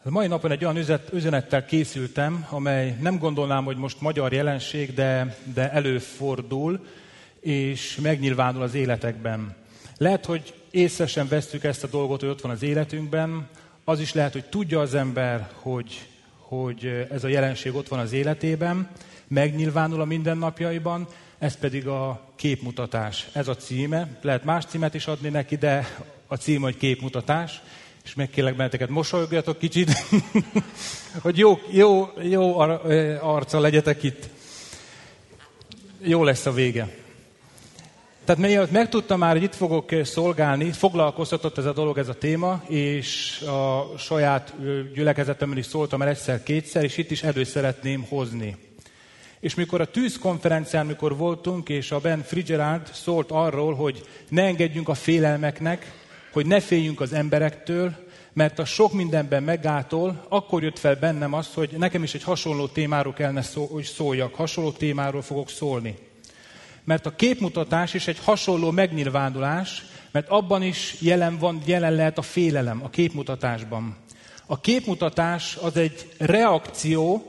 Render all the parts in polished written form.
A mai napon egy olyan üzenettel készültem, amely nem gondolnám, hogy most magyar jelenség, de előfordul, és megnyilvánul az életekben. Lehet, hogy észre sem vesszük ezt a dolgot, hogy ott van az életünkben. Az is lehet, hogy tudja az ember, hogy ez a jelenség ott van az életében, megnyilvánul a mindennapjaiban, ez pedig a képmutatás. Ez a címe. Lehet más címet is adni neki, de a címe, hogy képmutatás. És megkérlek benneteket, mosolyogjatok kicsit, hogy jó arccal legyetek itt. Jó lesz a vége. Tehát mielőtt megtudtam már, hogy itt fogok szolgálni, foglalkoztatott ez a dolog, ez a téma, és a saját gyülekezetemben is szóltam el egyszer-kétszer, és itt is elő szeretném hozni. És mikor a tűzkonferencián, mikor voltunk, és a Ben Fitzgerald szólt arról, hogy ne engedjünk a félelmeknek, hogy ne féljünk az emberektől, mert a sok mindenben meggátol, akkor jött fel bennem az, hogy nekem is egy hasonló témáról kellene hogy szóljak, hasonló témáról fogok szólni. Mert a képmutatás is egy hasonló megnyilvánulás, mert abban is jelen lehet a félelem, a képmutatásban. A képmutatás az egy reakció,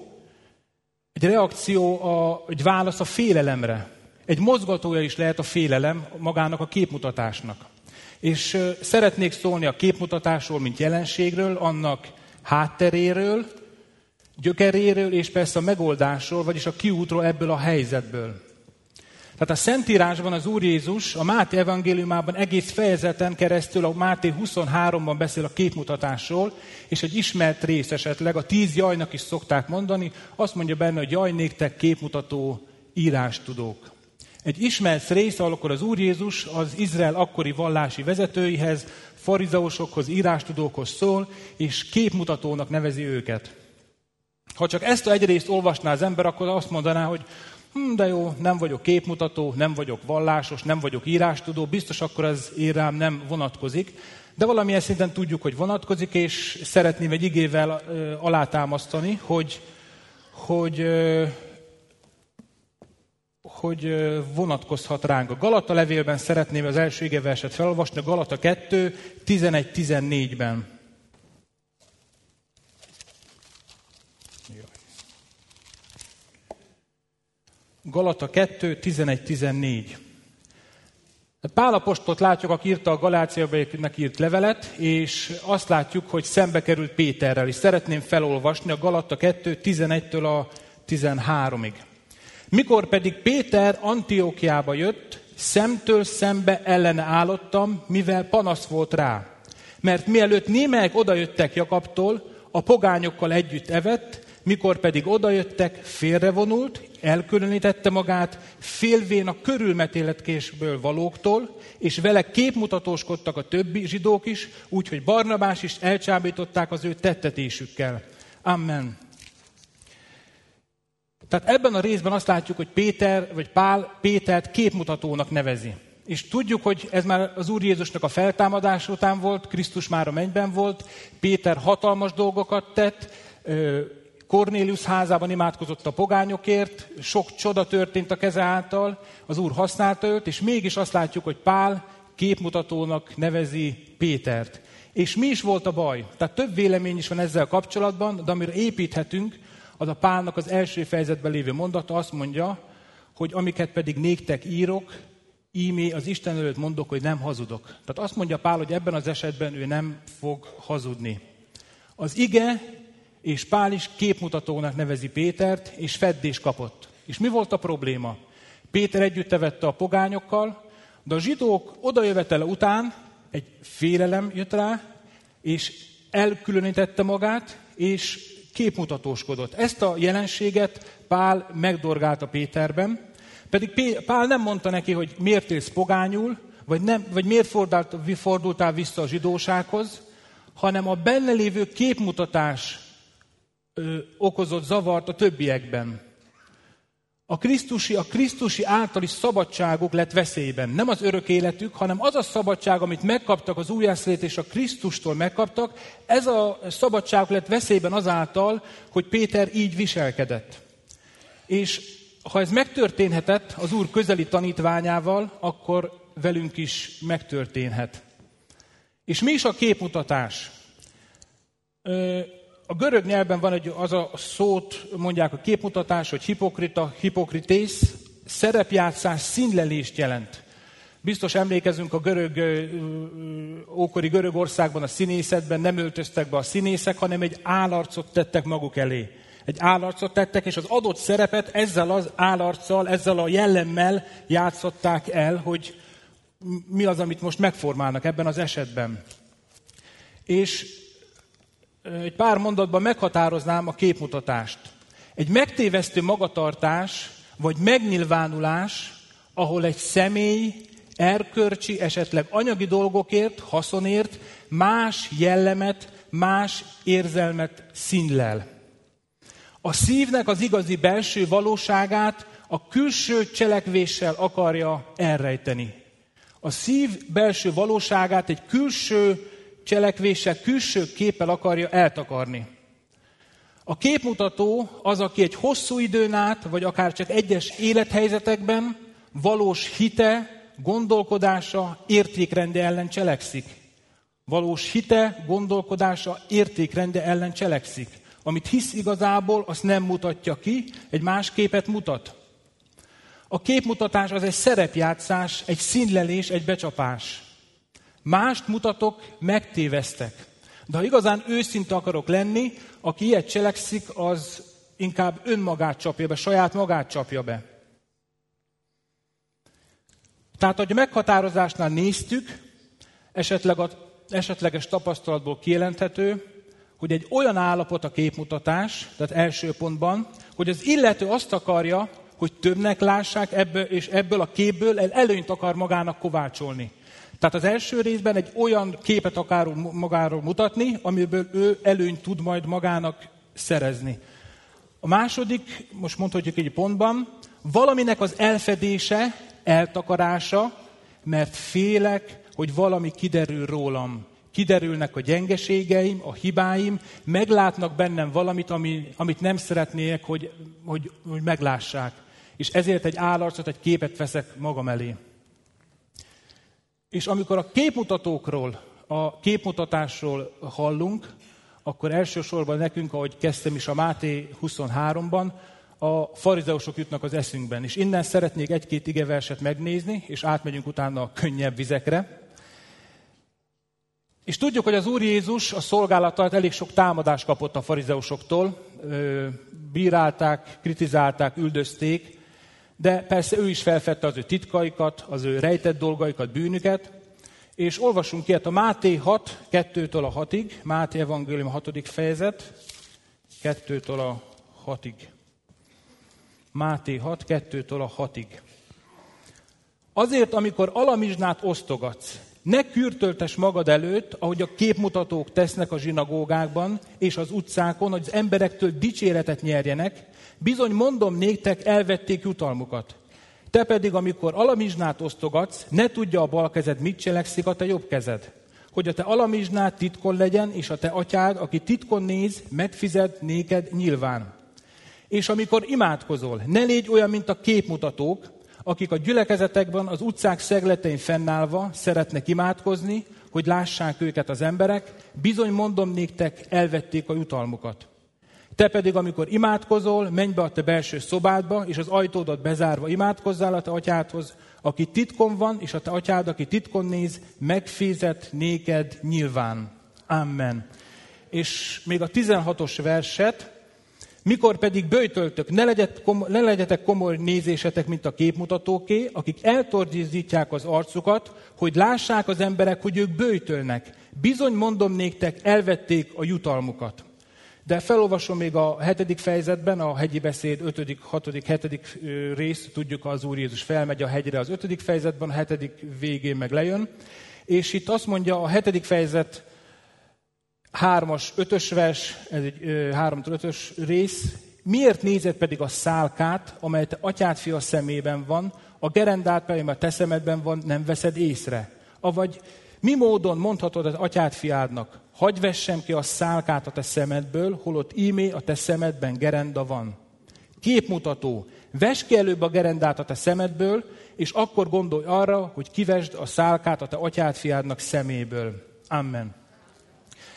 egy válasz a félelemre. Egy mozgatója is lehet a félelem magának a képmutatásnak. És szeretnék szólni a képmutatásról, mint jelenségről, annak hátteréről, gyökeréről, és persze a megoldásról, vagyis a kiútról ebből a helyzetből. Tehát a Szentírásban az Úr Jézus a Máté evangéliumában egész fejezeten keresztül, a Máté 23-ban beszél a képmutatásról, és egy ismert rész esetleg, a 10 jajnak is szokták mondani, azt mondja benne, hogy jaj néktek képmutató írástudók. Egy ismert rész, amikor az Úr Jézus az Izrael akkori vallási vezetőihez, farizeusokhoz, írástudókhoz szól, és képmutatónak nevezi őket. Ha csak ezt egy részt olvasná az ember, akkor azt mondaná, hogy de jó, nem vagyok képmutató, nem vagyok vallásos, nem vagyok írástudó, biztos akkor az én rám nem vonatkozik. De valamilyen szinten tudjuk, hogy vonatkozik, és szeretném egy igével alátámasztani, hogy vonatkozhat ránk. A Galata levélben szeretném az első igeverset felolvasni, a Galata 2, 11-14-ben. Galata 2, 11-14. Pál apostolt látjuk, aki írta a Galáciaiaknak írt levelet, és azt látjuk, hogy szembe került Péterrel, és szeretném felolvasni a Galata 2, 11-től a 13-ig. Mikor pedig Péter Antiókiába jött, szemtől szembe ellene állottam, mivel panasz volt rá. Mert mielőtt némelyek odajöttek Jakabtól, a pogányokkal együtt evett, mikor pedig odajöttek, félrevonult, elkülönítette magát, félvén a körülmetéletkésből valóktól, és vele képmutatóskodtak a többi zsidók is, úgyhogy Barnabás is elcsábították az ő tettetésükkel. Amen. Tehát ebben a részben azt látjuk, hogy Pál Pétert képmutatónak nevezi. És tudjuk, hogy ez már az Úr Jézusnak a feltámadás után volt, Krisztus már a mennyben volt, Péter hatalmas dolgokat tett, Kornélius házában imádkozott a pogányokért, sok csoda történt a keze által, az Úr használta őt, és mégis azt látjuk, hogy Pál képmutatónak nevezi Pétert. És mi is volt a baj? Tehát több vélemény is van ezzel kapcsolatban, de amire építhetünk, az a Pálnak az első fejezetben lévő mondata, azt mondja, hogy amiket pedig néktek írok, ímé az Isten előtt mondok, hogy nem hazudok. Tehát azt mondja Pál, hogy ebben az esetben ő nem fog hazudni. Az ige és Pál is képmutatónak nevezi Pétert, és feddés kapott. És mi volt a probléma? Péter együtt evette a pogányokkal, de a zsidók odajövetele után egy félelem jött rá, és elkülönítette magát, és képmutatóskodott. Ezt a jelenséget Pál megdorgálta Péterben, pedig Pál nem mondta neki, hogy miért élsz pogányul, vagy miért fordultál vissza a zsidósághoz, hanem a benne lévő képmutatás okozott zavart a többiekben. A krisztusi általi szabadságuk lett veszélyben. Nem az örök életük, hanem az a szabadság, amit megkaptak az újjászületés és a Krisztustól megkaptak, ez a szabadságuk lett veszélyben azáltal, hogy Péter így viselkedett. És ha ez megtörténhetett az Úr közeli tanítványával, akkor velünk is megtörténhet. És mi is a képmutatás? a görög nyelvben van az a szót, mondják a képmutatás, hogy hipokrita, hipokritész, szerepjátszás, színlelést jelent. Biztos emlékezünk a ókori Görögországban, a színészetben nem öltöztek be a színészek, hanem egy állarcot tettek maguk elé. Egy állarcot tettek, és az adott szerepet ezzel az állarccal, ezzel a jellemmel játszották el, hogy mi az, amit most megformálnak ebben az esetben. És egy pár mondatban meghatároznám a képmutatást. Egy megtévesztő magatartás, vagy megnyilvánulás, ahol egy személy erkölcsi, esetleg anyagi dolgokért, haszonért más jellemet, más érzelmet színlel. A szívnek az igazi belső valóságát a külső cselekvéssel akarja elrejteni. A szív belső valóságát egy külső cselekvéssel, külső képpel akarja eltakarni. A képmutató az, aki egy hosszú időn át, vagy akár csak egyes élethelyzetekben valós hite, gondolkodása, értékrende ellen cselekszik. Valós hite, gondolkodása, értékrende ellen cselekszik. Amit hisz igazából, azt nem mutatja ki, egy más képet mutat. A képmutatás az egy szerepjátszás, egy színlelés, egy becsapás. Mást mutatok, megtévesztek. De ha igazán őszinte akarok lenni, aki ilyet cselekszik, az inkább önmagát csapja be, saját magát csapja be. Tehát, hogy a meghatározásnál néztük, esetleges tapasztalatból kijelenthető, hogy egy olyan állapot a képmutatás, tehát első pontban, hogy az illető azt akarja, hogy többnek lássák és ebből a képből előnyt akar magának kovácsolni. Tehát az első részben egy olyan képet akar magáról mutatni, amiből ő előnyt tud majd magának szerezni. A második, most mondhatjuk egy pontban, valaminek az elfedése, eltakarása, mert félek, hogy valami kiderül rólam. Kiderülnek a gyengeségeim, a hibáim, meglátnak bennem valamit, amit nem szeretnék, hogy meglássák. És ezért egy állarcot, egy képet veszek magam elé. És amikor a képmutatókról, a képmutatásról hallunk, akkor elsősorban nekünk, ahogy kezdtem is a Máté 23-ban, a farizeusok jutnak az eszünkben. És innen szeretnék egy-két igeverset megnézni, és átmegyünk utána a könnyebb vizekre. És tudjuk, hogy az Úr Jézus a szolgálat alatt elég sok támadást kapott a farizeusoktól. Bírálták, kritizálták, üldözték, de persze ő is felfedte az ő titkaikat, az ő rejtett dolgaikat, bűnüket. És olvasunk ilyet a Máté 6, 2-től a 6-ig, Máté evangélium 6. fejezet, 2-től a 6-ig. Máté 6, 2-től a 6-ig. Azért, amikor alamizsnát osztogatsz, ne kürtöltess magad előtt, ahogy a képmutatók tesznek a zsinagógákban és az utcákon, hogy az emberektől dicséretet nyerjenek, bizony mondom néktek, elvették jutalmukat. Te pedig, amikor alamizsnát osztogatsz, ne tudja a bal kezed, mit cselekszik a te jobb kezed. Hogy a te alamizsnád titkon legyen, és a te atyád, aki titkon néz, megfizet néked nyilván. És amikor imádkozol, ne légy olyan, mint a képmutatók, akik a gyülekezetekben, az utcák szegletein fennállva szeretnek imádkozni, hogy lássák őket az emberek, bizony mondom néktek, elvették a jutalmukat. Te pedig, amikor imádkozol, menj be a te belső szobádba, és az ajtódat bezárva imádkozzál a te atyádhoz, aki titkon van, és a te atyád, aki titkon néz, megfizet néked nyilván. Amen. És még a 16-os verset, mikor pedig böjtöltök, ne legyetek komoly nézésetek, mint a képmutatóké, akik eltorzítják az arcukat, hogy lássák az emberek, hogy ők böjtölnek. Bizony mondom néktek, elvették a jutalmukat. De felolvasom még a 7. fejezetben, a hegyi beszéd 5., 6., 7. rész, tudjuk, az Úr Jézus felmegy a hegyre az 5. fejezetben, a 7. végén meg lejön. És itt azt mondja a 7. fejezet 3-as, 5-ös vers, ez egy 3-5-ös rész. Miért nézed pedig a szálkát, amely te atyád fia szemében van, a gerendát pedig a te szemedben van, nem veszed észre? Avagy mi módon mondhatod az atyád fiádnak, hagyj vessem ki a szálkát a te szemedből, holott ímé a te szemedben gerenda van. Képmutató, vess ki előbb a gerendát a te szemedből, és akkor gondolj arra, hogy kivesd a szálkát a te atyád fiádnak szeméből. Amen.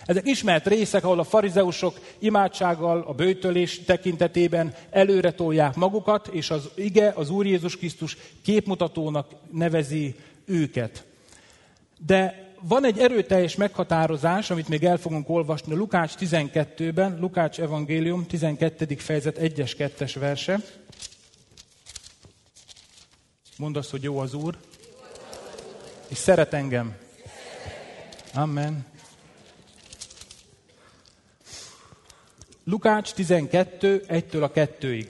Ezek ismert részek, ahol a farizeusok imádsággal, a böjtölés tekintetében előre tolják magukat, és az ige, az Úr Jézus Krisztus képmutatónak nevezi őket. De van egy erőteljes meghatározás, amit még el fogunk olvasni a Lukács 12-ben, Lukács evangélium 12. fejezet 1-es, 2-es verse. Mondd azt, hogy jó az Úr, és szeret engem. Amen. Lukács 12, 1-től a 2-ig.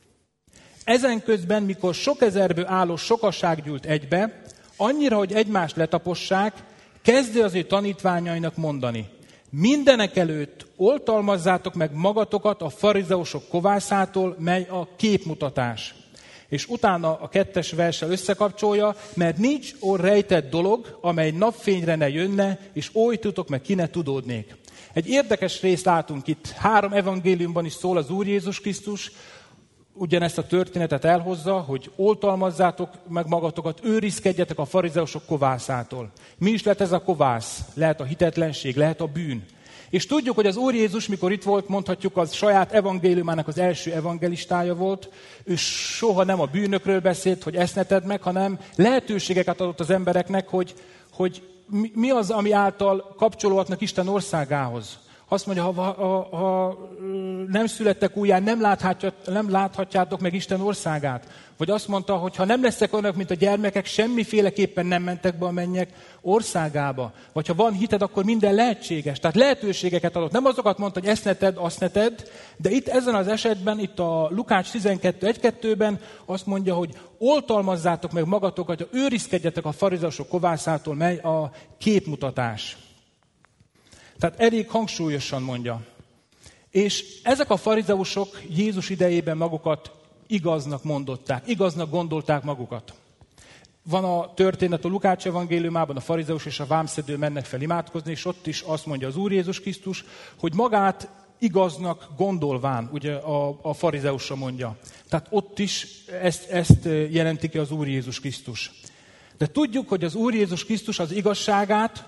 Ezen közben, mikor sok ezerből álló sokaság gyűlt egybe, annyira, hogy egymást letapossák, kezdte az ő tanítványainak mondani: mindenek előtt oltalmazzátok meg magatokat a farizeusok kovászától, mely a képmutatás. És utána a 2-es verssel összekapcsolja, mert nincs olyan rejtett dolog, amely napfényre ne jönne, és oly tudok, meg ki ne tudódnék. Egy érdekes részt látunk itt. 3 evangéliumban is szól az Úr Jézus Krisztus, ugyanezt a történetet elhozza, hogy oltalmazzátok meg magatokat, őrizkedjetek a farizeusok kovászától. Mi is lehet ez a kovász? Lehet a hitetlenség, lehet a bűn. És tudjuk, hogy az Úr Jézus, mikor itt volt, mondhatjuk, az saját evangéliumának az első evangelistája volt. Ő soha nem a bűnökről beszélt, hogy ezt ne tedd meg, hanem lehetőségeket adott az embereknek, hogy mi az, ami által kapcsolódnak Isten országához. Azt mondja, ha nem születtek újjá, nem láthatjátok meg Isten országát. Vagy azt mondta, hogy ha nem leszek olyanok, mint a gyermekek, semmiféleképpen nem mentek be a mennyek országába. Vagy ha van hited, akkor minden lehetséges. Tehát lehetőségeket adott. Nem azokat mondta, hogy ezt ne tedd, azt ne tedd, de itt ezen az esetben, itt a Lukács 12.1-2-ben azt mondja, hogy oltalmazzátok meg magatokat, hogy őrizkedjetek a farizeusok kovászától, mely a képmutatás. Tehát elég hangsúlyosan mondja. És ezek a farizeusok Jézus idejében magukat igaznak mondották, igaznak gondolták magukat. Van a történet a Lukács evangéliumában, a farizeus és a vámszedő mennek fel imádkozni, és ott is azt mondja az Úr Jézus Krisztus, hogy magát igaznak gondolván, ugye a farizeusra mondja. Tehát ott is ezt jelenti ki az Úr Jézus Krisztus. De tudjuk, hogy az Úr Jézus Krisztus az igazságát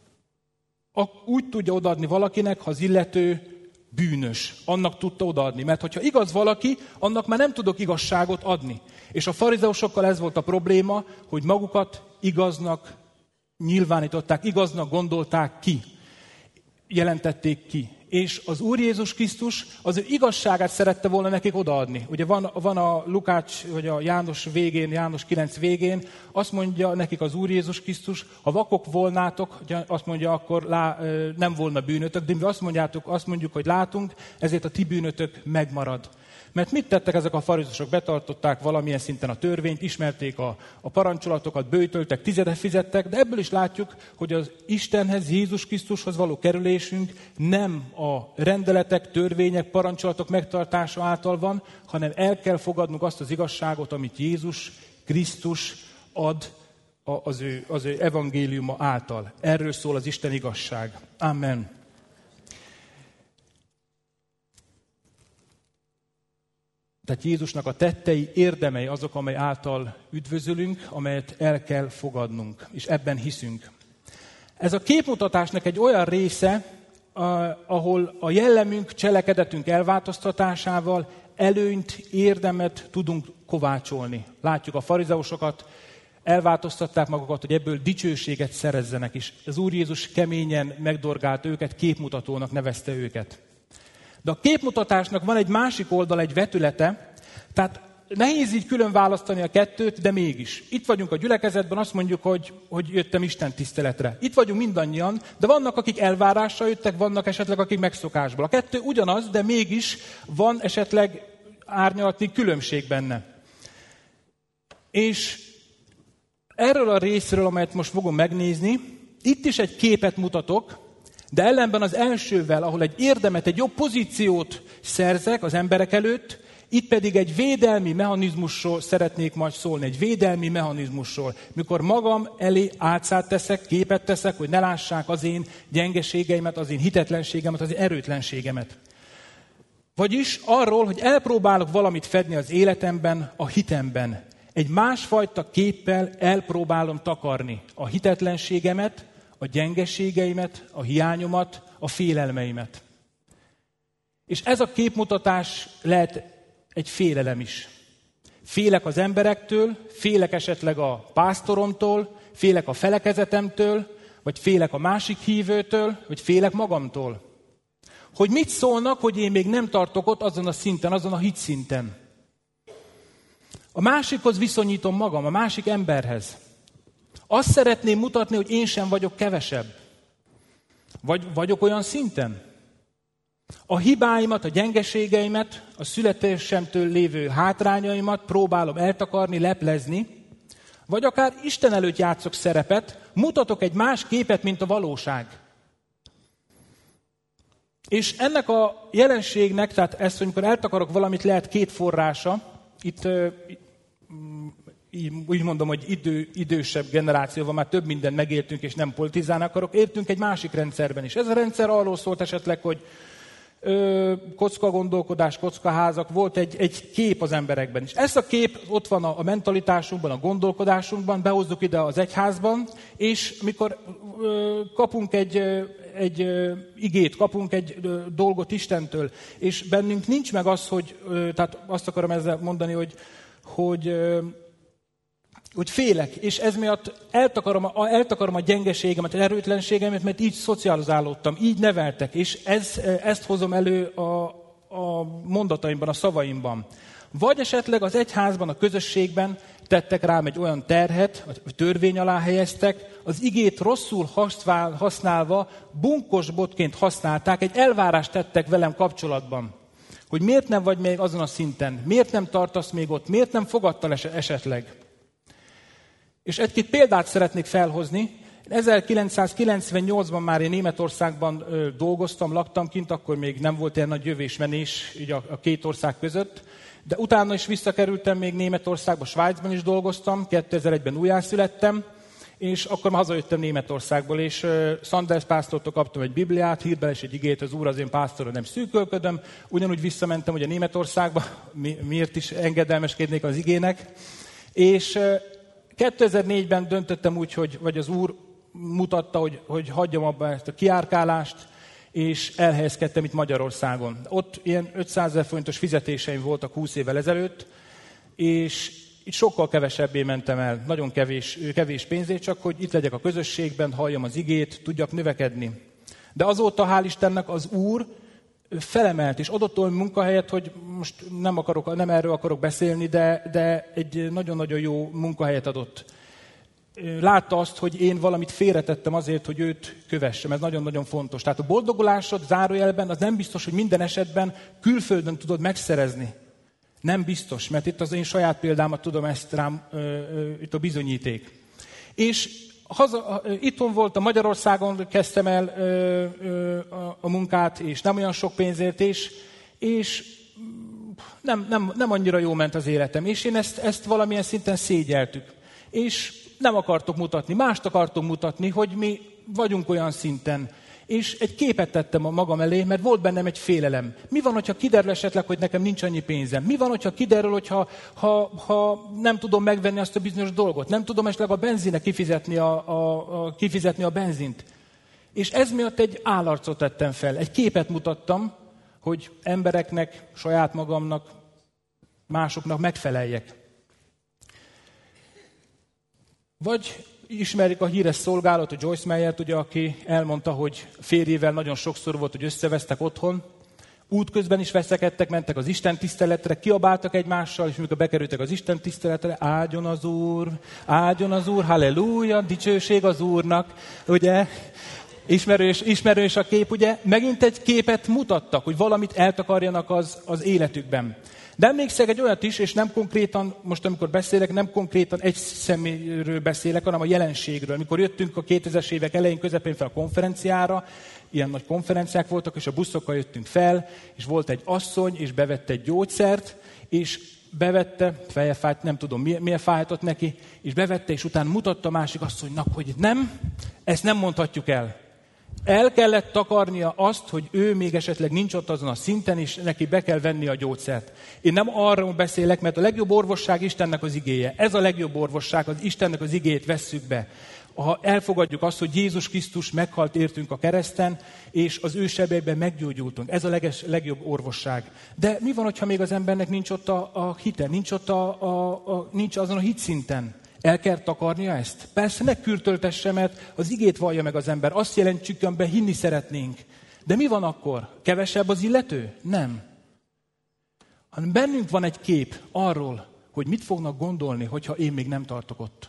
úgy tudja odaadni valakinek, ha az illető bűnös. Annak tudta odaadni. Mert hogyha igaz valaki, annak már nem tudok igazságot adni. És a farizeusokkal ez volt a probléma, hogy magukat igaznak nyilvánították, igaznak gondolták ki. Jelentették ki. És az Úr Jézus Krisztus az ő igazságát szerette volna nekik odaadni. Ugye van a Lukács, vagy a János végén, János 9 végén, azt mondja nekik az Úr Jézus Krisztus, ha vakok volnátok, azt mondja, akkor nem volna bűnötök, de mi azt mondjuk, hogy látunk, ezért a ti bűnötök megmarad. Mert mit tettek ezek a farizeusok? Betartották valamilyen szinten a törvényt, ismerték a parancsolatokat, böjtöltek, tizedet fizettek, de ebből is látjuk, hogy az Istenhez, Jézus Krisztushoz való kerülésünk nem a rendeletek, törvények, parancsolatok megtartása által van, hanem el kell fogadnunk azt az igazságot, amit Jézus Krisztus ad az ő evangéliuma által. Erről szól az Isten igazság. Amen. Tehát Jézusnak a tettei, érdemei azok, amely által üdvözölünk, amelyet el kell fogadnunk, és ebben hiszünk. Ez a képmutatásnak egy olyan része, ahol a jellemünk, cselekedetünk elváltoztatásával előnyt, érdemet tudunk kovácsolni. Látjuk a farizeusokat, elváltoztatták magukat, hogy ebből dicsőséget szerezzenek is. Az Úr Jézus keményen megdorgált őket, képmutatónak nevezte őket. De a képmutatásnak van egy másik oldal, egy vetülete, tehát nehéz így külön választani a kettőt, de mégis. Itt vagyunk a gyülekezetben, azt mondjuk, hogy jöttem Isten tiszteletre. Itt vagyunk mindannyian, de vannak, akik elvárással jöttek, vannak esetleg, akik megszokásból. A kettő ugyanaz, de mégis van esetleg árnyalatni különbség benne. És erről a részről, amelyet most fogom megnézni, itt is egy képet mutatok, de ellenben az elsővel, ahol egy érdemet, egy jobb pozíciót szerzek az emberek előtt, itt pedig egy védelmi mechanizmusról szeretnék majd szólni, egy védelmi mechanizmusról. Mikor magam elé álcát teszek, képet teszek, hogy ne lássák az én gyengeségeimet, az én hitetlenségemet, az én erőtlenségemet. Vagyis arról, hogy elpróbálok valamit fedni az életemben, a hitemben. Egy másfajta képpel elpróbálom takarni a hitetlenségemet, a gyengeségeimet, a hiányomat, a félelmeimet. És ez a képmutatás lehet egy félelem is. Félek az emberektől, félek esetleg a pásztoromtól, félek a felekezetemtől, vagy félek a másik hívőtől, vagy félek magamtól. Hogy mit szólnak, hogy én még nem tartok ott azon a szinten, azon a hitszinten. A másikhoz viszonyítom magam, a másik emberhez. Azt szeretném mutatni, hogy én sem vagyok kevesebb. Vagy vagyok olyan szinten? A hibáimat, a gyengeségeimet, a születésemtől lévő hátrányaimat próbálom eltakarni, leplezni, vagy akár Isten előtt játszok szerepet, mutatok egy más képet, mint a valóság. És ennek a jelenségnek, tehát ezt, amikor eltakarok valamit, lehet két forrása. Itt úgy mondom, hogy idősebb generációval már több mindent megéltünk, és nem politizálni akarok. Értünk egy másik rendszerben is. Ez a rendszer arról szólt esetleg, hogy kocka gondolkodás, kocka házak, volt egy kép az emberekben is. Ez a kép ott van a mentalitásunkban, a gondolkodásunkban, behozzuk ide az egyházban, és mikor kapunk egy igét, kapunk egy dolgot Istentől, és bennünk nincs meg az, tehát azt akarom ezzel mondani, hogy félek, és ez miatt eltakarom a gyengeségemet, az erőtlenségemet, mert így szocializálódtam, így neveltek, és ezt hozom elő a mondataimban, a szavaimban. Vagy esetleg az egyházban, a közösségben tettek rám egy olyan terhet, vagy törvény alá helyeztek, az igét rosszul használva, bunkos botként használták, egy elvárást tettek velem kapcsolatban. Hogy miért nem vagy még azon a szinten, miért nem tartasz még ott, miért nem fogadtál esetleg. És egy-két példát szeretnék felhozni. 1998-ban már én Németországban dolgoztam, laktam kint, akkor még nem volt ilyen nagy jövés-menés így a két ország között. De utána is visszakerültem még Németországba, Svájcban is dolgoztam, 2001-ben újjászülettem, és akkor már hazajöttem Németországból, és Sanders pásztortól kaptam egy Bibliát, hírbel és egy igét, az Úr az én pásztorom, nem szűkölködöm. Ugyanúgy visszamentem ugye Németországba, miért is engedelmeskednék az igének. És 2004-ben döntöttem úgy, vagy az Úr mutatta, hogy hagyjam abba ezt a kiárkálást, és elhelyezkedtem itt Magyarországon. Ott ilyen 500 000 forintos fizetéseim voltak 20 évvel ezelőtt, és itt sokkal kevesebbé mentem el, nagyon kevés pénzért, csak hogy itt legyek a közösségben, halljam az igét, tudjak növekedni. De azóta, hál' Istennek, az Úr felemelt, és adott olyan munkahelyet, hogy most nem erről akarok beszélni, de egy nagyon-nagyon jó munkahelyet adott. Látta azt, hogy én valamit félretettem azért, hogy őt kövessem. Ez nagyon-nagyon fontos. Tehát a boldogulásod zárójelben az nem biztos, hogy minden esetben külföldön tudod megszerezni. Nem biztos, mert itt az én saját példámat tudom, ezt rám, itt a bizonyíték. És itthon voltam, Magyarországon kezdtem el a munkát, és nem olyan sok pénzért, és nem annyira jó ment az életem. És én ezt valamilyen szinten szégyeltük. És nem akartok mutatni, mást akartok mutatni, hogy mi vagyunk olyan szinten. És egy képet tettem a magam elé, mert volt bennem egy félelem. Mi van, hogyha kiderül esetleg, hogy nekem nincs annyi pénzem? Mi van, hogyha kiderül, ha nem tudom megvenni azt a bizonyos dolgot? Nem tudom esetleg a benzinre kifizetni a benzint? És ez miatt egy állarcot tettem fel. Egy képet mutattam, hogy embereknek, saját magamnak, másoknak megfeleljek. Vagy ismerik a híres szolgálatot, Joyce Meyert, ugye, aki elmondta, hogy férjével nagyon sokszor volt, hogy összevesztek otthon. Útközben is veszekedtek, mentek az Isten tiszteletre, kiabáltak egymással, és amikor bekerültek az Isten tiszteletre, áldjon az Úr, halleluja, dicsőség az Úrnak, ugye? Ismerős a kép, ugye? Megint egy képet mutattak, hogy valamit eltakarjanak az életükben. De emlékszek egy olyat is, és nem konkrétan, most amikor beszélek, nem konkrétan egy személyről beszélek, hanem a jelenségről. Amikor jöttünk a 2000-es évek elején, közepén fel a konferenciára, ilyen nagy konferenciák voltak, és a buszokkal jöttünk fel, és volt egy asszony, és bevette egy gyógyszert, és bevette, feje fájt, nem tudom milyen fájtott neki, és bevette, és utána mutatta a másik asszonynak, hogy nem, ezt nem mondhatjuk el. El kellett takarnia azt, hogy ő még esetleg nincs ott azon a szinten, és neki be kell venni a gyógyszert. Én nem arról beszélek, mert a legjobb orvosság Istennek az igéje. Ez a legjobb orvosság, az Istennek az igéjét vesszük be. ha elfogadjuk azt, hogy Jézus Krisztus meghalt értünk a kereszten, és az ő sebeiben meggyógyultunk. Ez a legjobb orvosság. De mi van, hogyha még az embernek nincs ott a hite, nincs azon a hitszinten? El kell takarnia ezt? Persze ne kürtöltesse, mert az igét vallja meg az ember. Azt jelentjük, amiben hinni szeretnénk. De mi van akkor? Kevesebb az illető? Nem. Hanem bennünk van egy kép arról, hogy mit fognak gondolni, hogyha én még nem tartok ott.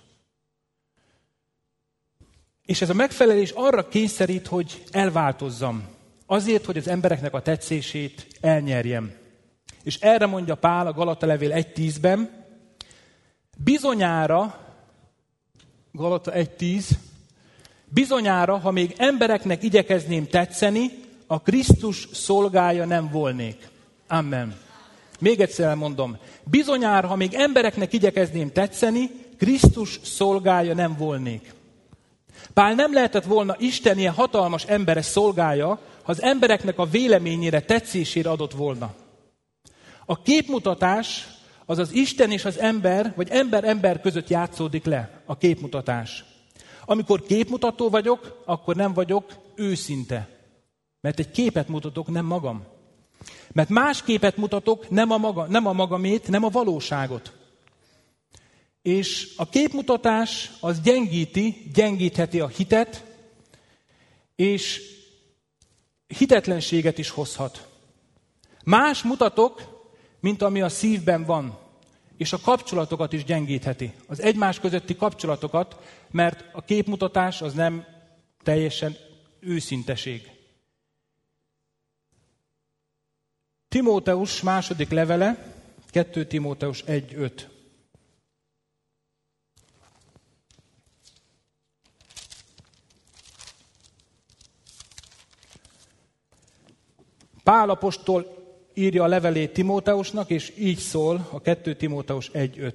És ez a megfelelés arra kényszerít, hogy elváltozzam. Azért, hogy az embereknek a tetszését elnyerjem. És erre mondja Pál a Galata levél 1.10-ben, Galata 1.10, bizonyára, ha még embereknek igyekezném tetszeni, a Krisztus szolgája nem volnék. Amen. Még egyszer mondom, bizonyára, ha még embereknek igyekezném tetszeni, Krisztus szolgája nem volnék. Pál nem lehetett volna Isten ilyen hatalmas emberes szolgája, ha az embereknek a véleményére, tetszésére adott volna. A képmutatás az az Isten és az ember, vagy ember-ember között játszódik le, a képmutatás. Amikor képmutató vagyok, akkor nem vagyok őszinte. Mert egy képet mutatok, nem magam. Mert más képet mutatok, nem a magamét, nem a valóságot. És a képmutatás az gyengítheti a hitet, és hitetlenséget is hozhat. Más mutatok, mint ami a szívben van, és a kapcsolatokat is gyengítheti. Az egymás közötti kapcsolatokat, mert a képmutatás az nem teljesen őszinteség. Timóteus második levele, 2 Timóteus 1.5. Pál apostol írja a levelét Timóteusnak, és így szól a 2 Timóteus 1.5.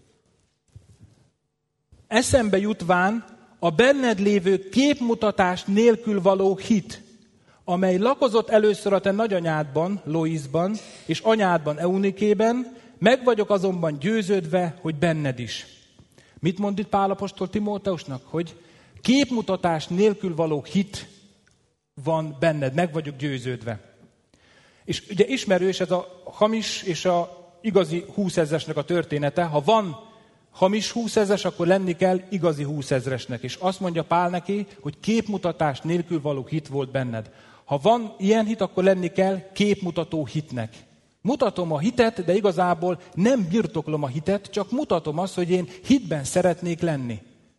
Eszembe jutván a benned lévő képmutatás nélkül való hit, amely lakozott először a te nagyanyádban, Loisban, és anyádban, Eunikében, meg vagyok azonban győződve, hogy benned is. Mit mond itt Pál apostol Timóteusnak? Hogy képmutatás nélkül való hit van benned, meg vagyok győződve. És ugye ismerős ez a hamis és a igazi 20 000-esnek a története. Ha van hamis 20 000-es, akkor lenni kell igazi 20 000-esnek. És azt mondja Pál neki, hogy képmutatás nélkül való hit volt benned. Ha van ilyen hit, akkor lenni kell képmutató hitnek. Mutatom a hitet, de igazából nem birtoklom a hitet, csak mutatom azt, hogy én hitben szeretnék lenni.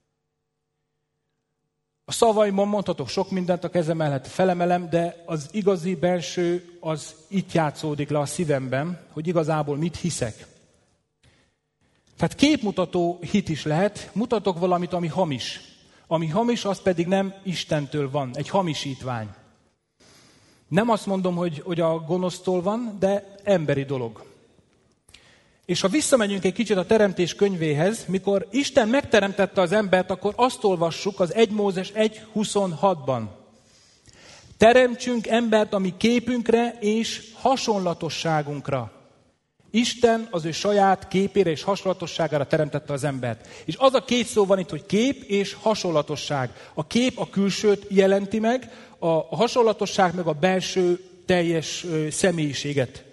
A szavaimon mondhatok sok mindent, a kezem mellett felemelem, de az igazi belső az itt játszódik le a szívemben, hogy igazából mit hiszek. Tehát képmutató hit is lehet, mutatok valamit, ami hamis. Ami hamis, az pedig nem Istentől van, egy hamisítvány. Nem azt mondom, hogy a gonosztól van, de emberi dolog. És ha visszamegyünk egy kicsit a teremtés könyvéhez, mikor Isten megteremtette az embert, akkor azt olvassuk az 1 Mózes 1.26-ban. Teremtsünk embert a mi képünkre és hasonlatosságunkra. Isten az ő saját képére és hasonlatosságára teremtette az embert. És az a két szó van itt, hogy kép és hasonlatosság. A kép a külsőt jelenti meg, a hasonlatosság meg a belső teljes személyiséget.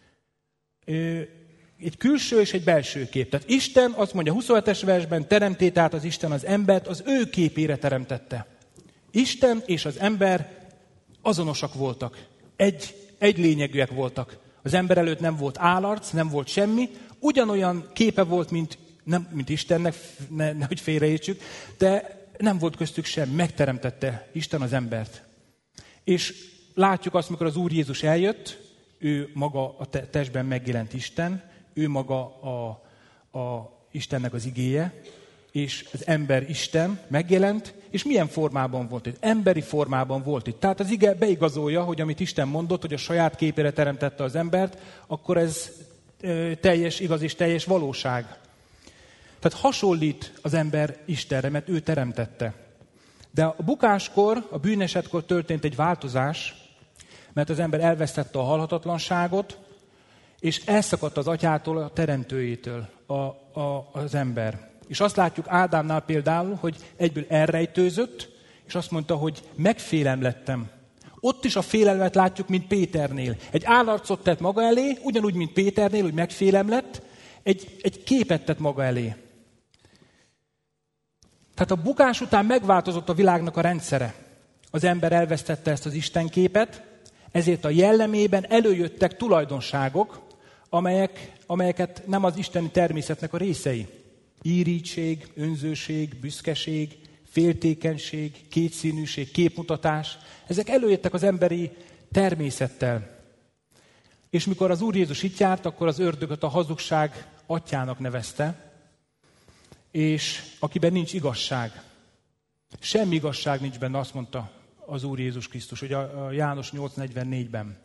Egy külső és egy belső kép. Tehát Isten, azt mondja a 27-es versben, teremté tehát az Isten az embert, az ő képére teremtette. Isten és az ember azonosak voltak. Egy lényegűek voltak. Az ember előtt nem volt állarc, nem volt semmi, ugyanolyan képe volt, mint Istennek, nehogy félreértsük, de nem volt köztük semmi. Megteremtette Isten az embert. És látjuk azt, mikor az Úr Jézus eljött, ő maga a testben megjelent Isten, ő maga a Istennek az igéje, és az ember Isten megjelent, és milyen formában volt itt? Emberi formában volt itt. Tehát az ige beigazolja, hogy amit Isten mondott, hogy a saját képére teremtette az embert, akkor ez teljes igaz és teljes valóság. Tehát hasonlít az ember Istenre, mert ő teremtette. De a bukáskor, a bűnesetkor történt egy változás, mert az ember elvesztette a halhatatlanságot, és elszakadt az atyától, a teremtőjétől az ember. És azt látjuk Ádámnál például, hogy egyből elrejtőzött, és azt mondta, hogy megfélemlettem. Ott is a félelmet látjuk, mint Péternél. Egy állarcot tett maga elé, ugyanúgy, mint Péternél, hogy megfélemlett, egy képet tett maga elé. Tehát a bukás után megváltozott a világnak a rendszere. Az ember elvesztette ezt az istenképet, ezért a jellemében előjöttek tulajdonságok, amelyeket nem az isteni természetnek a részei. Irigység, önzőség, büszkeség, féltékenység, kétszínűség, képmutatás. Ezek előjöttek az emberi természettel. És mikor az Úr Jézus itt járt, akkor az ördögöt a hazugság atyának nevezte, és akiben nincs igazság. Semmi igazság nincs benne, azt mondta az Úr Jézus Krisztus, hogy a János 8:44-ben.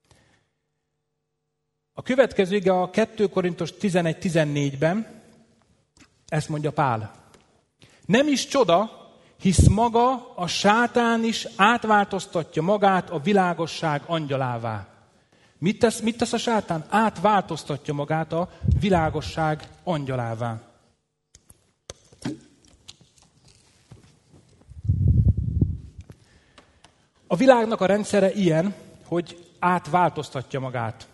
A következő ige a 2 Korintus 11:14-ben, ezt mondja Pál. Nem is csoda, hisz maga a sátán is átváltoztatja magát a világosság angyalává. Mit tesz a sátán? Átváltoztatja magát a világosság angyalává. A világnak a rendszere ilyen, hogy átváltoztatja magát.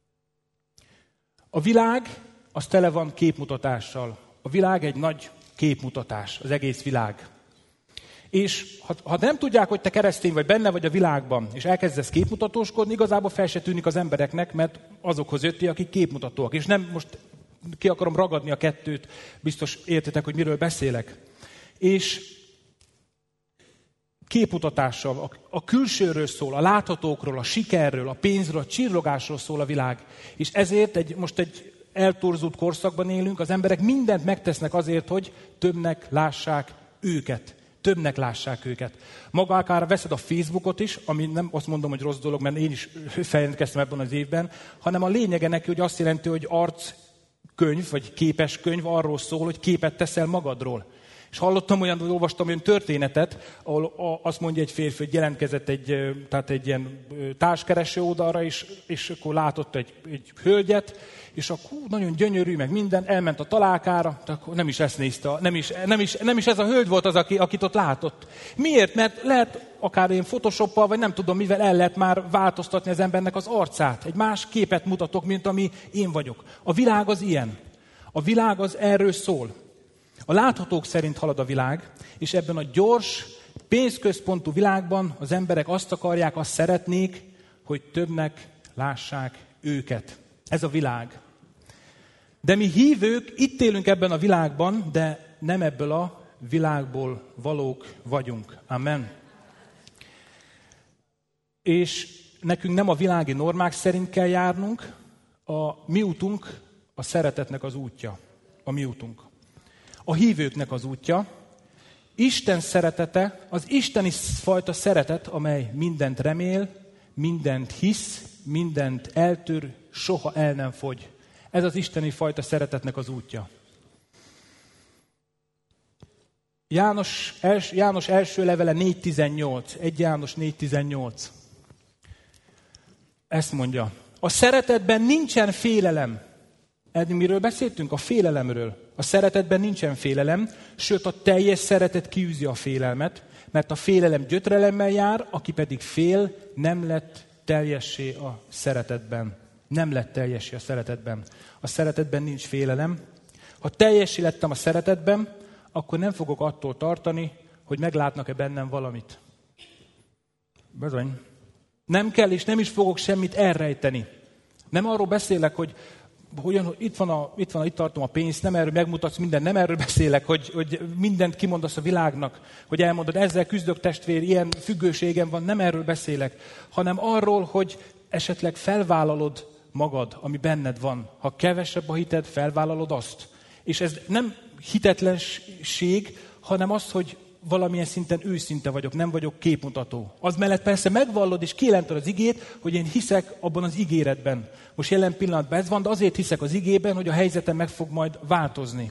A világ az tele van képmutatással. A világ egy nagy képmutatás, az egész világ. És ha nem tudják, hogy te keresztény vagy, benne vagy a világban, és elkezdesz képmutatóskodni, igazából fel se tűnik az embereknek, mert azokhoz jöttél, akik képmutatóak. És nem most ki akarom ragadni a kettőt, biztos értitek, hogy miről beszélek. És képmutatással, a külsőről szól, a láthatókról, a sikerről, a pénzről, a csillogásról szól a világ. És ezért most egy eltorzult korszakban élünk, az emberek mindent megtesznek azért, hogy többnek lássák őket. Többnek lássák őket. Maga akár veszed a Facebookot is, ami nem azt mondom, hogy rossz dolog, mert én is feljelentkeztem ebben az évben, hanem a lényege neki, hogy azt jelenti, hogy arckönyv, vagy képes könyv arról szól, hogy képet teszel magadról. És hallottam olvastam olyan történetet, ahol azt mondja egy férfi, hogy jelentkezett egy ilyen társkereső oldalra, és akkor látott egy hölgyet, és akkor nagyon gyönyörű, meg minden, elment a találkára, de akkor nem is ezt nézte, nem is ez a hölgy volt az, akit ott látott. Miért? Mert lehet akár én Photoshoppal, vagy nem tudom mivel el lehet már változtatni az embernek az arcát. Egy más képet mutatok, mint ami én vagyok. A világ az ilyen. A világ az erről szól. A láthatók szerint halad a világ, és ebben a gyors, pénzközpontú világban az emberek azt akarják, azt szeretnék, hogy többnek lássák őket. Ez a világ. De mi hívők itt élünk ebben a világban, de nem ebből a világból valók vagyunk. Amen. És nekünk nem a világi normák szerint kell járnunk, a mi útunk a szeretetnek az útja. A mi útunk. A hívőknek az útja, Isten szeretete, az isteni fajta szeretet, amely mindent remél, mindent hisz, mindent eltör, soha el nem fogy. Ez az isteni fajta szeretetnek az útja. János első levele 4.18, 1 János 4.18. Ezt mondja. A szeretetben nincsen félelem. Eddig miről beszéltünk? A félelemről. A szeretetben nincsen félelem, sőt a teljes szeretet kiűzi a félelmet, mert a félelem gyötrelemmel jár, aki pedig fél, nem lett teljessé a szeretetben. Nem lett teljessé a szeretetben. A szeretetben nincs félelem. Ha teljessé lettem a szeretetben, akkor nem fogok attól tartani, hogy meglátnak-e bennem valamit. Bizony. Nem kell, és nem is fogok semmit elrejteni. Nem arról beszélek, hogy itt tartom a pénzt, nem erről megmutatsz mindent, nem erről beszélek, hogy mindent kimondasz a világnak, hogy elmondod, ezzel küzdök testvér, ilyen függőségem van, nem erről beszélek, hanem arról, hogy esetleg felvállalod magad, ami benned van. Ha kevesebb a hited, felvállalod azt. És ez nem hitetlenség, hanem az, hogy valamilyen szinten őszinte vagyok, nem vagyok képmutató. Az mellett persze megvallod és kijelented az igét, hogy én hiszek abban az ígéretben. Most jelen pillanatban ez van, de azért hiszek az igében, hogy a helyzetem meg fog majd változni.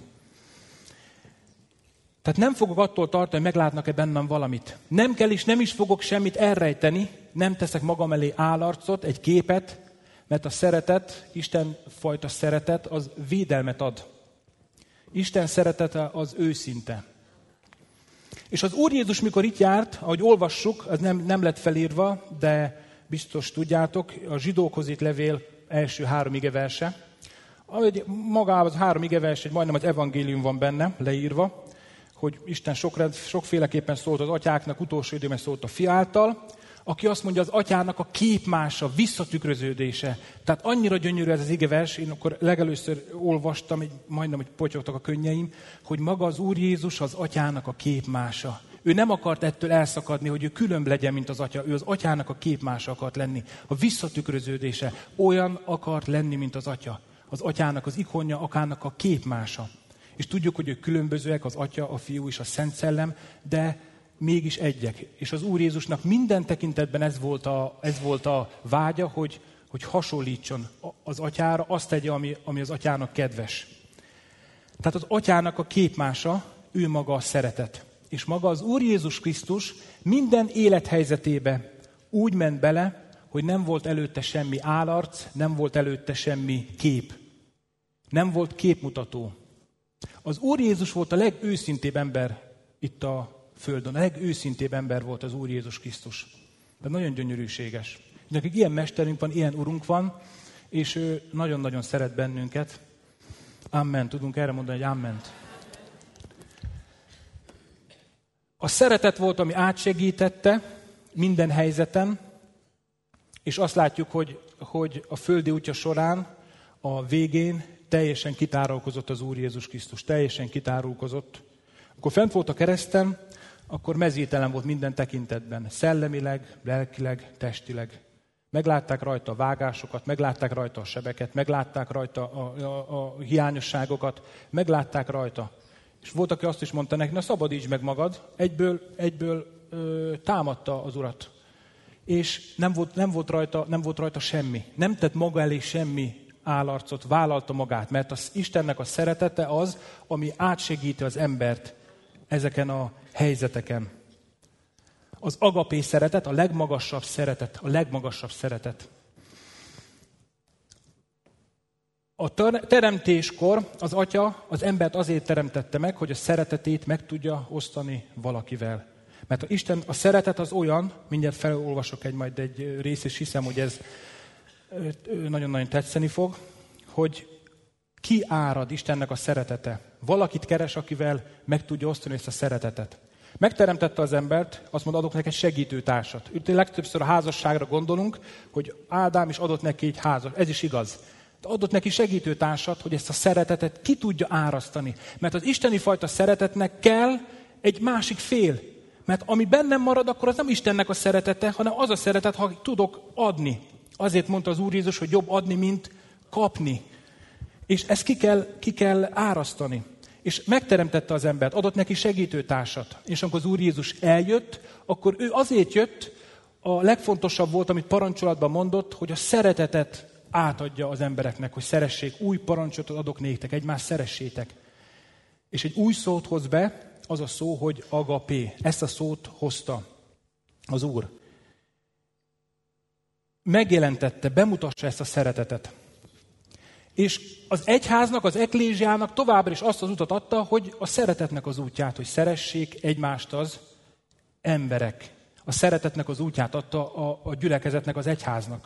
Tehát nem fogok attól tartani, hogy meglátnak-e bennem valamit. Nem kell és nem is fogok semmit elrejteni, nem teszek magam elé állarcot, egy képet, mert a szeretet, Isten fajta szeretet, az védelmet ad. Isten szeretete az őszinte. És az Úr Jézus, mikor itt járt, ahogy olvassuk, az nem lett felírva, de biztos tudjátok, a Zsidókhoz írt levél első 3 igeverse. Magában az 3 igevers, majdnem az evangélium van benne leírva, hogy Isten sokféleképpen szólt az atyáknak, utolsó időben szólt a Fia által, aki azt mondja, az atyának a képmása, visszatükröződése. Tehát annyira gyönyörű ez az igevers, én akkor legelőször olvastam, majdnem, hogy potyogtak a könnyeim, hogy maga az Úr Jézus az atyának a képmása. Ő nem akart ettől elszakadni, hogy ő különb legyen, mint az atya. Ő az atyának a képmása akart lenni. A visszatükröződése olyan akart lenni, mint az atya. Az atyának az ikonja, akának a képmása. És tudjuk, hogy ők különbözőek, az atya, a fiú és a Szent Szellem, de mégis egyek. És az Úr Jézusnak minden tekintetben ez volt a vágya, hogy hasonlítson az atyára, azt tegye, ami az atyának kedves. Tehát az atyának a képmása, ő maga a szeretet. És maga az Úr Jézus Krisztus minden élethelyzetébe úgy ment bele, hogy nem volt előtte semmi állarc, nem volt előtte semmi kép. Nem volt képmutató. Az Úr Jézus volt a legőszintébb ember itt a Földön. A legőszintébb ember volt az Úr Jézus Krisztus. De nagyon gyönyörűséges. Nekik ilyen mesterünk van, ilyen urunk van, és ő nagyon-nagyon szeret bennünket. Amen. Tudunk erre mondani, hogy amen. A szeretet volt, ami átsegítette minden helyzeten, és azt látjuk, hogy a földi útja során, a végén teljesen kitárulkozott az Úr Jézus Krisztus. Teljesen kitárulkozott. Akkor fent volt a kereszten, akkor mezítelen volt minden tekintetben. Szellemileg, lelkileg, testileg. Meglátták rajta a vágásokat, meglátták rajta a sebeket, meglátták rajta a hiányosságokat, meglátták rajta. És volt, aki azt is mondta neki, na szabadíts meg magad, egyből támadta az Urat. És nem volt rajta semmi. Nem tett maga elé semmi állarcot, vállalta magát, mert az Istennek a szeretete az, ami átsegíti az embert ezeken a helyzeteken. Az agapé szeretet, a legmagasabb szeretet. A teremtéskor az Atya az embert azért teremtette meg, hogy a szeretetét meg tudja osztani valakivel. Mert a szeretet az olyan, mindjárt felolvasok majd egy részt, és hiszem, hogy ez nagyon-nagyon tetszeni fog, hogy kiárad Istennek a szeretete. Valakit keres, akivel meg tudja osztani ezt a szeretetet. Megteremtette az embert, azt mondta, adok neki egy segítőtársat. Legtöbbször a házasságra gondolunk, hogy Ádám is adott neki egy házas. Ez is igaz. De adott neki segítőtársat, hogy ezt a szeretetet ki tudja árasztani. Mert az isteni fajta szeretetnek kell egy másik fél. Mert ami bennem marad, akkor az nem Istennek a szeretete, hanem az a szeretet, ha tudok adni. Azért mondta az Úr Jézus, hogy jobb adni, mint kapni. És ezt ki kell árasztani. És megteremtette az embert, adott neki segítőtársat. És amikor az Úr Jézus eljött, akkor ő azért jött, a legfontosabb volt, amit parancsolatban mondott, hogy a szeretetet átadja az embereknek, hogy szeressék. Új parancsot adok néktek, egymást szeressétek. És egy új szót hoz be, az a szó, hogy agapé. Ezt a szót hozta az Úr. Megjelentette, bemutassa ezt a szeretetet. És az egyháznak, az eklézsiának továbbra is azt az utat adta, hogy a szeretetnek az útját, hogy szeressék egymást az emberek. A szeretetnek az útját adta a gyülekezetnek, az egyháznak.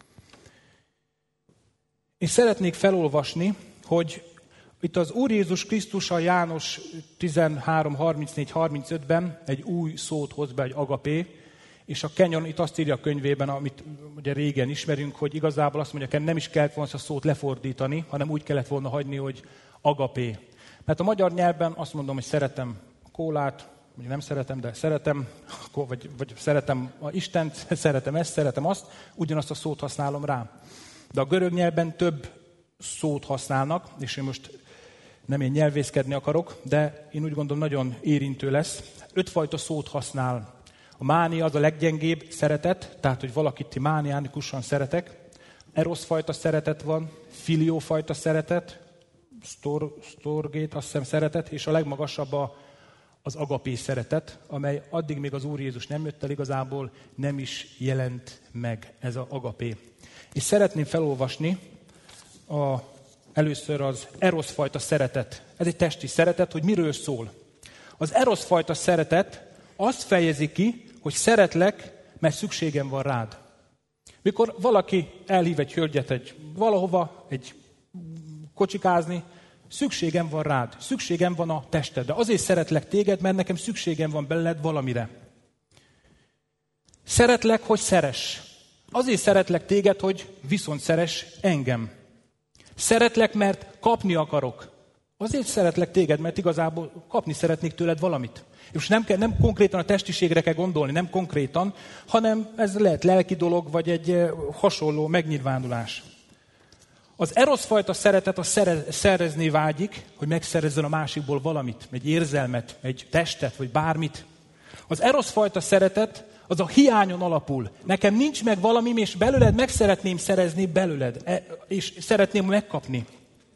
És szeretnék felolvasni, hogy itt az Úr Jézus Krisztus a János 13:34-35-ben egy új szót hoz be, egy agapé, és a Kenyon itt azt írja a könyvében, amit ugye régen ismerünk, hogy igazából azt mondja, nem is kellett volna ezt a szót lefordítani, hanem úgy kellett volna hagyni, hogy agapé. Mert a magyar nyelvben azt mondom, hogy szeretem a kólát, vagy nem szeretem, de szeretem, vagy szeretem a Istent, szeretem ezt, szeretem azt, ugyanazt a szót használom rá. De a görög nyelvben több szót használnak, és én most nem én nyelvészkedni akarok, de én úgy gondolom, nagyon érintő lesz. 5 fajta szót használ. A mánia az a leggyengébb szeretet, tehát, hogy valakit mániánikusan szeretek. Erosz fajta szeretet van, filió fajta szeretet, storgét, azt hiszem szeretet, és a legmagasabb az agapé szeretet, amely addig még az Úr Jézus nem jött el, igazából nem is jelent meg ez az agapé. És szeretném felolvasni a Először az erosz fajta szeretet. Ez egy testi szeretet, hogy miről szól. Az erosz fajta szeretet azt fejezi ki, hogy szeretlek, mert szükségem van rád. Mikor valaki elhív egy hölgyet valahova, kocsikázni, szükségem van rád, szükségem van a testedre. Azért szeretlek téged, mert nekem szükségem van belőled valamire. Szeretlek, hogy szeress. Azért szeretlek téged, hogy viszont szeress engem. Szeretlek, mert kapni akarok. Azért szeretlek téged, mert igazából kapni szeretnék tőled valamit. És nem konkrétan a testiségre kell gondolni, nem konkrétan, hanem ez lehet lelki dolog, vagy egy hasonló megnyilvánulás. Az erosz fajta szeretet az szerezni vágyik, hogy megszerezzen a másikból valamit, egy érzelmet, egy testet, vagy bármit. Az erosz fajta szeretet az a hiányon alapul. Nekem nincs meg valamim, és belőled meg szeretném szerezni belőled, és szeretném megkapni.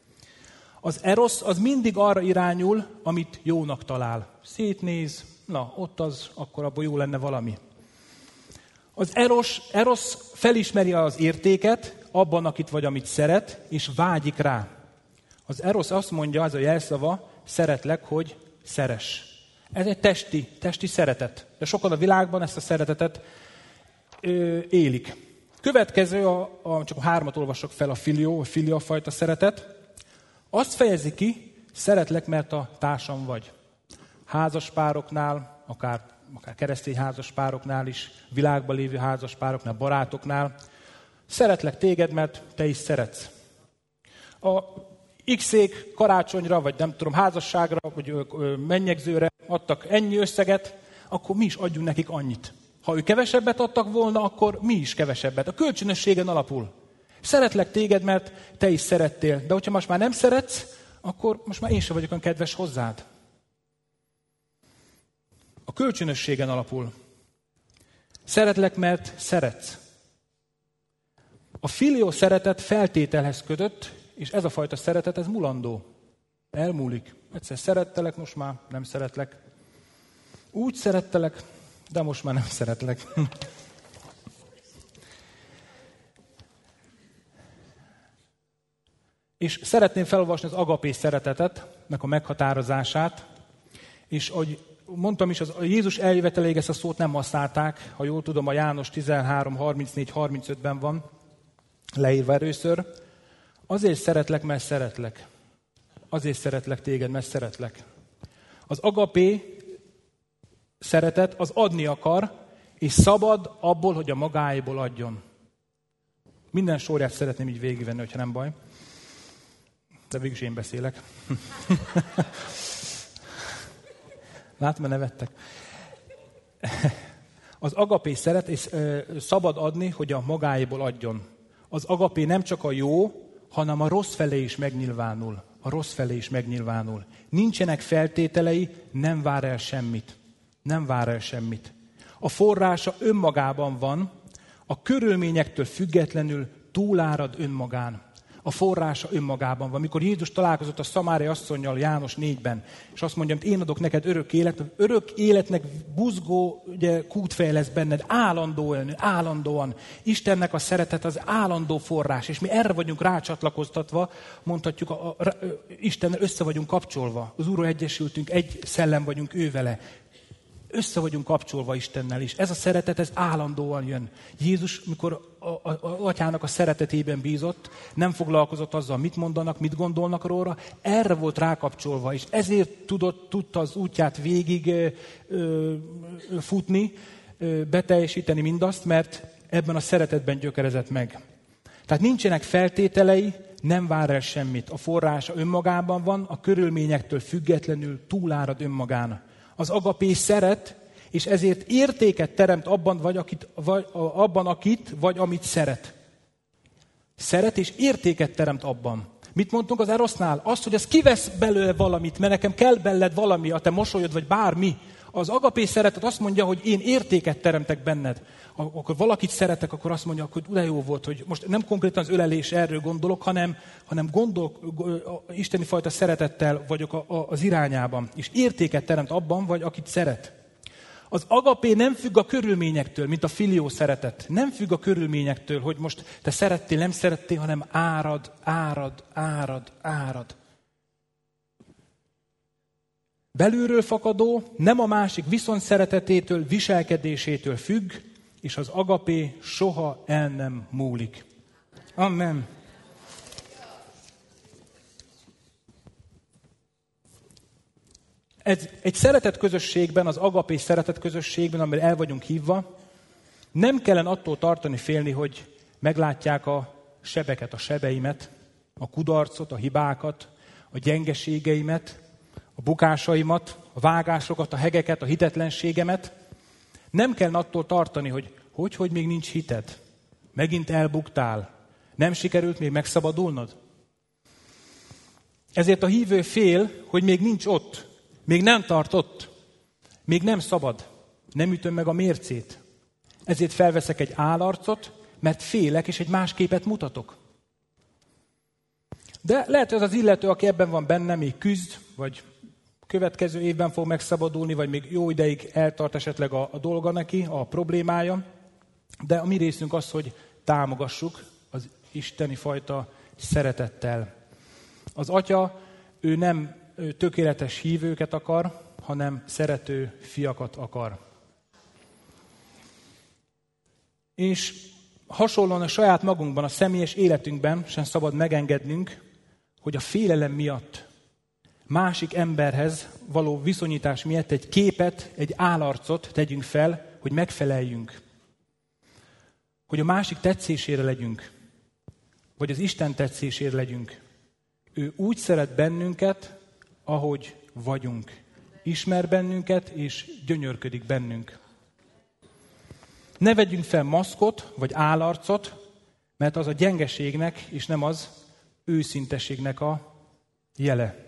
Az erosz az mindig arra irányul, amit jónak talál. Szétnéz, na, ott az, akkor abból jó lenne valami. Az erosz felismeri az értéket abban, akit vagy amit szeret, és vágyik rá. Az erosz azt mondja, az a jelszava, szeretlek, hogy szeress. Ez egy testi szeretet. De sokan a világban ezt a szeretetet élik. Következő, csak a 3 olvasok fel, a filia fajta szeretet. Azt fejezi ki, szeretlek, mert a társam vagy. Házaspároknál, akár keresztény házaspároknál is, világban lévő házaspároknál, barátoknál. Szeretlek téged, mert te is szeretsz. A X-ék karácsonyra, vagy nem tudom, házasságra, vagy mennyegzőre adtak ennyi összeget, akkor mi is adjunk nekik annyit. Ha ő kevesebbet adtak volna, akkor mi is kevesebbet. A kölcsönösségen alapul. Szeretlek téged, mert te is szerettél. De hogyha most már nem szeretsz, akkor most már én sem vagyok olyan kedves hozzád. A kölcsönösségen alapul. Szeretlek, mert szeretsz. A filió szeretet feltételhez kötött, és ez a fajta szeretet, ez mulandó. Elmúlik. Egyszer szerettelek, most már nem szeretlek. Úgy szerettelek, de most már nem szeretlek. És szeretném felolvasni az agapé szeretetet, meg a meghatározását, és ahogy mondtam is, a Jézus eljöveteléig ezt a szót nem használták, ha jól tudom, a János 13, 34, 35-ben van leírva először. Azért szeretlek, mert szeretlek. Azért szeretlek téged, mert szeretlek. Az agapé szeretet az adni akar, és szabad abból, hogy a magáéból adjon. Minden sorját szeretném így végigvenni, hogyha nem baj. De végülis én beszélek. Látom, mert nevettek. Az agapé szeret, és szabad adni, hogy a magáéból adjon. Az agapé nem csak a jó, hanem a rossz felé is megnyilvánul. A rossz felé is megnyilvánul. Nincsenek feltételei, nem vár el semmit. Nem vár el semmit. A forrása önmagában van, a körülményektől függetlenül túlárad önmagán. A forrása önmagában van. Mikor Jézus találkozott a szamári asszonnyal János 4-ben, és azt mondja, hogy én adok neked örök életnek buzgó kútfej lesz benned, állandóan. Istennek a szeretet az állandó forrás, és mi erre vagyunk rácsatlakoztatva, mondhatjuk, Istennel össze vagyunk kapcsolva. Az Úrral egyesültünk, egy szellem vagyunk ő vele. Össze vagyunk kapcsolva Istennel is. Ez a szeretet, ez állandóan jön. Jézus, mikor az atyának a szeretetében bízott, nem foglalkozott azzal, mit mondanak, mit gondolnak róla, erre volt rákapcsolva, és ezért tudta az útját végig futni, beteljesíteni mindazt, mert ebben a szeretetben gyökerezett meg. Tehát nincsenek feltételei, nem vár el semmit. A forrása önmagában van, a körülményektől függetlenül túlárad önmagán. Az agapé szeret, és ezért értéket teremt abban, akit, vagy amit szeret. Szeret, és értéket teremt abban. Mit mondtunk az erosznál? Azt, hogy ez kivesz belőle valamit, mert nekem kell benned valami, a te mosolyod, vagy bármi. Az agapé szeretet azt mondja, hogy én értéket teremtek benned. Akkor valakit szeretek, akkor azt mondja, hogy de jó volt, hogy most nem konkrétan az ölelés erről gondolok, hanem isteni fajta szeretettel vagyok az irányában. És értéket teremt abban, vagy akit szeret. Az agapé nem függ a körülményektől, mint a filió szeretet. Nem függ a körülményektől, hogy most te szerettél, nem szerettél, hanem árad, árad, árad, árad. Belülről fakadó, nem a másik viszont szeretetétől, viselkedésétől függ, és az agapé soha el nem múlik. Amen. Egy szeretett közösségben, az agapé szeretett közösségben, amire el vagyunk hívva, nem kellene attól tartani, félni, hogy meglátják a sebeket, a sebeimet, a kudarcot, a hibákat, a gyengeségeimet, a bukásaimat, a vágásokat, a hegeket, a hitetlenségemet. Nem kell attól tartani, hogy még nincs hited. Megint elbuktál. Nem sikerült még megszabadulnod. Ezért a hívő fél, hogy még nincs ott. Még nem tart ott. Még nem szabad. Nem ütöm meg a mércét. Ezért felveszek egy álarcot, mert félek, és egy más képet mutatok. De lehet, hogy az illető, aki ebben van benne, még küzd, vagy következő évben fog megszabadulni, vagy még jó ideig eltart esetleg a dolga neki, a problémája. De a mi részünk az, hogy támogassuk az isteni fajta szeretettel. Az atya, ő nem tökéletes hívőket akar, hanem szerető fiakat akar. És hasonlóan a saját magunkban, a személyes életünkben sem szabad megengednünk, hogy a félelem miatt, másik emberhez való viszonyítás miatt egy képet, egy álarcot tegyünk fel, hogy megfeleljünk. Hogy a másik tetszésére legyünk, vagy az Isten tetszésére legyünk. Ő úgy szeret bennünket, ahogy vagyunk. Ismer bennünket, és gyönyörködik bennünk. Ne vegyünk fel maszkot, vagy álarcot, mert az a gyengeségnek, és nem az őszinteségnek a jele.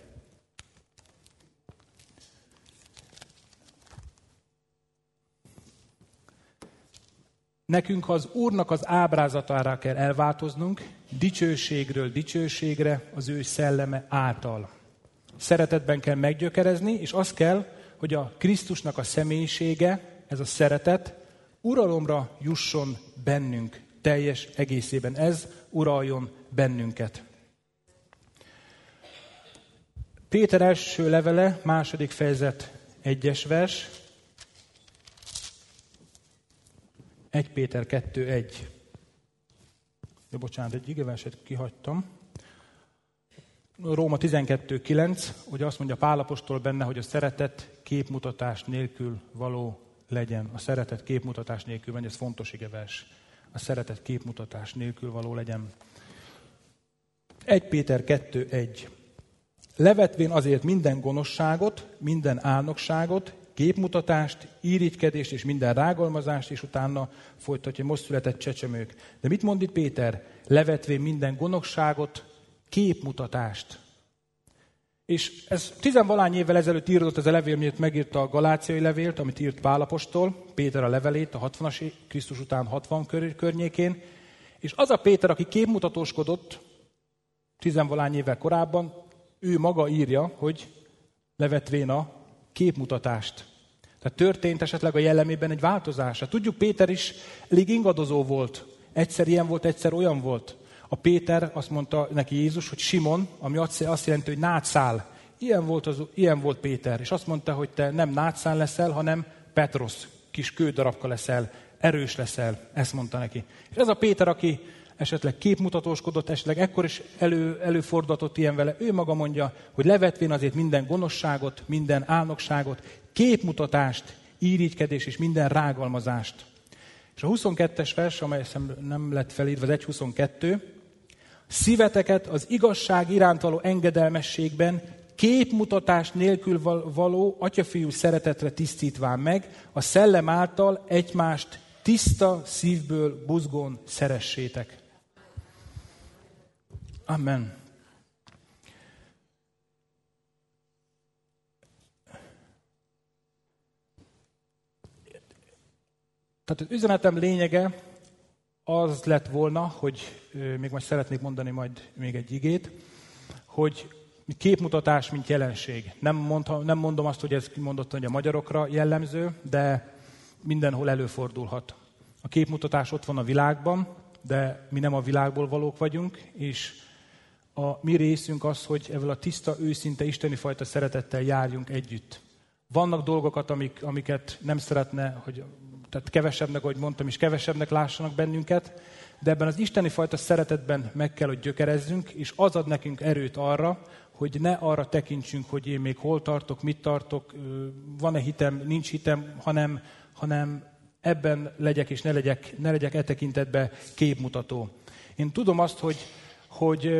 Nekünk az Úrnak az ábrázatára kell elváltoznunk, dicsőségről dicsőségre az ő szelleme által. Szeretetben kell meggyökerezni, és az kell, hogy a Krisztusnak a személyisége, ez a szeretet, uralomra jusson bennünk teljes egészében. Ez uraljon bennünket. Péter első levele, 2. fejezet, 1. vers. 1 Péter 2.1. De bocsánat, egy igeverset kihagytam. Róma 12.9, ugye azt mondja Pál apostol benne, hogy a szeretet képmutatás nélkül való legyen. A szeretet képmutatás nélkül legyen, ez fontos igevers. A szeretet képmutatás nélkül való legyen. 1 Péter 2.1. Levetvén azért minden gonoszságot, minden álnokságot, képmutatást, irigykedést és minden rágalmazást, és utána folytatja, most született csecsemők. De mit mond itt Péter? Levetvén minden gonoszságot, képmutatást. És ez 10-valány évvel ezelőtt írodott ez a levél, miért megírta a galáciai levélt, amit írt Pál apostol, Péter a levelét, a 60-as, Krisztus után 60 környékén. És az a Péter, aki képmutatóskodott 10-valány évvel korábban, ő maga írja, hogy levetvén a képmutatást. Tehát történt esetleg a jellemében egy változás. Tudjuk, Péter is elég ingadozó volt. Egyszer ilyen volt, egyszer olyan volt. A Péter azt mondta neki Jézus, hogy Simon, ami azt jelenti, hogy nátszál. Ilyen volt Péter. És azt mondta, hogy te nem nátszál leszel, hanem Petrosz, kis kődarabka leszel, erős leszel. Ezt mondta neki. És ez a Péter, aki esetleg képmutatóskodott, esetleg ekkor is előfordulhatott ilyen vele. Ő maga mondja, hogy levetvén azért minden gonoszságot, minden álnokságot, képmutatást, irigykedés és minden rágalmazást. És a 22-es vers, amely nem lett felírva, az 1.22, szíveteket az igazság iránt való engedelmességben képmutatás nélkül való atyafiú szeretetre tisztítván meg, a szellem által egymást tiszta szívből buzgón szeressétek. Amen. Tehát az üzenetem lényege az lett volna, hogy még majd szeretnék mondani majd még egy igét, hogy képmutatás, mint jelenség. Nem mondom azt, hogy ez kimondott, hogy a magyarokra jellemző, de mindenhol előfordulhat. A képmutatás ott van a világban, de mi nem a világból valók vagyunk, és a mi részünk az, hogy ebből a tiszta, őszinte, isteni fajta szeretettel járjunk együtt. Vannak dolgokat, amiket nem szeretne, tehát kevesebbnek, ahogy mondtam is, kevesebbnek lássanak bennünket, de ebben az isteni fajta szeretetben meg kell, hogy gyökerezzünk, és az ad nekünk erőt arra, hogy ne arra tekintsünk, hogy én még hol tartok, mit tartok, van-e hitem, nincs hitem, hanem ebben legyek, és ne legyek e tekintetben képmutató. Én tudom azt, hogy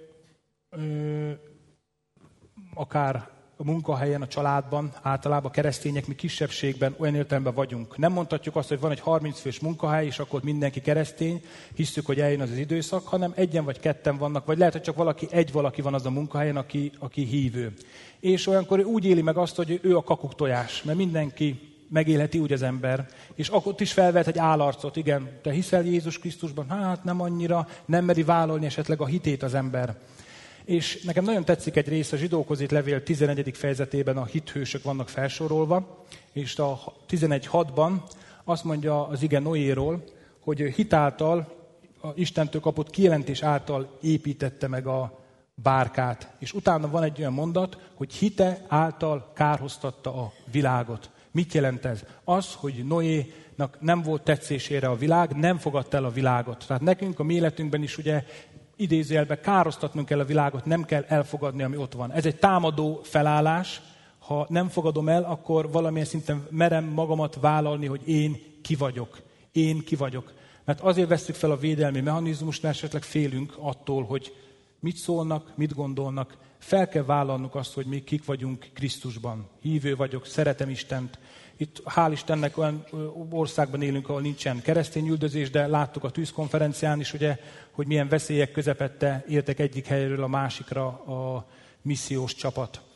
akár a munkahelyen, a családban, általában keresztények, mi kisebbségben olyan értelemben vagyunk. Nem mondhatjuk azt, hogy van egy 30 fős munkahely, és akkor mindenki keresztény, hisszük, hogy eljön az időszak, hanem egyen vagy ketten vannak, vagy lehet, hogy csak valaki van az a munkahelyen, aki hívő. És olyankor úgy éli meg azt, hogy ő a kakuktojás, mert mindenki megélheti úgy az ember, és akkor is felvet egy állarcot, igen, te hiszel Jézus Krisztusban? Hát nem annyira, nem meri vállalni esetleg a hitét az ember. És nekem nagyon tetszik egy rész, a Zsidókhoz írt levél 11. fejezetében a hithősök vannak felsorolva, és a 11.6-ban azt mondja az ige Noéról, hogy hitáltal, a Istentől kapott kijelentés által építette meg a bárkát. És utána van egy olyan mondat, hogy hite által kárhoztatta a világot. Mit jelent ez? Az, hogy Noénak nem volt tetszésére a világ, nem fogadta el a világot. Tehát nekünk a mi életünkben is ugye idézőjelben károsztatnunk kell a világot, nem kell elfogadni, ami ott van. Ez egy támadó felállás. Ha nem fogadom el, akkor valamilyen szinten merem magamat vállalni, hogy én ki vagyok. Én ki vagyok. Mert azért vesszük fel a védelmi mechanizmust, mert esetleg félünk attól, hogy mit szólnak, mit gondolnak. Fel kell vállalnunk azt, hogy mi kik vagyunk Krisztusban. Hívő vagyok, szeretem Istent. Itt hál' Istennek olyan országban élünk, ahol nincsen keresztényüldözés, de láttuk a tűzkonferencián is, ugye, hogy milyen veszélyek közepette értek egyik helyről a másikra a missziós csapat.